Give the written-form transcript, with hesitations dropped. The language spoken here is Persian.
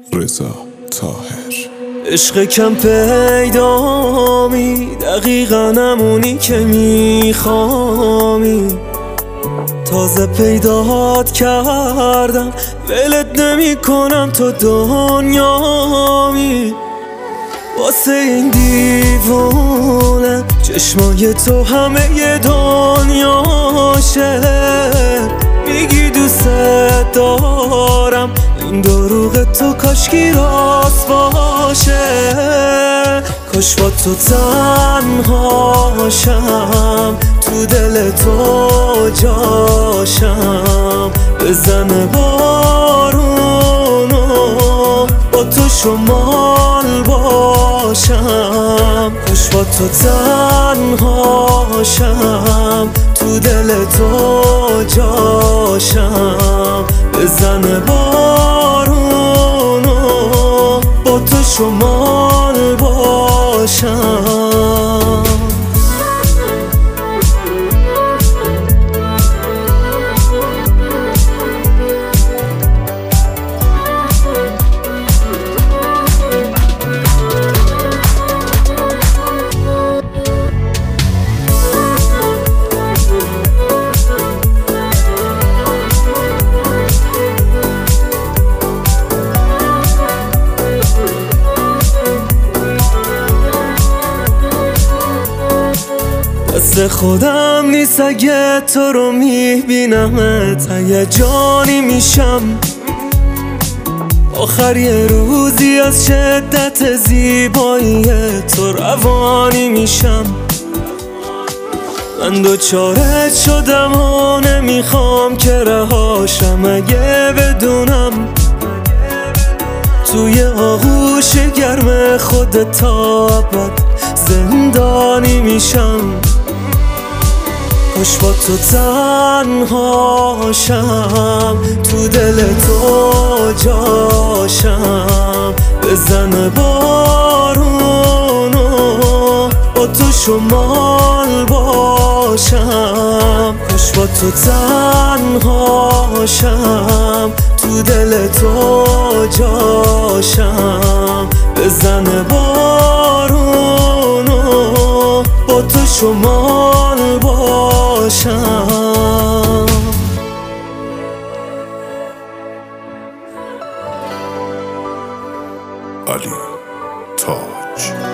رضا طاهر. عشق کم پیدامی، دقیقا نمونی که میخوامی. تازه پیدات کردم، ولت نمی کنم تو دنیامی. واسه این دیوونه چشمای تو همه ی دنیاشه. میگی دوست دارم، این دروغ تو کاشکی راست باشه. کاش با تو تنهاشم، تو دل تو جاشم. بزنه بارونو با تو شمال باشم. کاش با تو تنهاشم، تو دل تو جاشم. بزنه بارونو با تو شمال باشم. دست خودم نیست اگه تو رو میبینمت، هیجانی میشم. آخر یه روزی از شدت زیبایی تو روانی میشم. من دوچارت شدم و نمیخوام که رهاشم. اگه بدونم توی آغوش گرم خودت تا ابد زندانی میشم. کاش با تو تنهاشم، تو دل تو جاشم. بزنه بارونو با تو شمال باشم. کاش با تو تنهاشم، تو دل تو جاشم. بزنه بارونو با تو شمال باشم. علی تاج.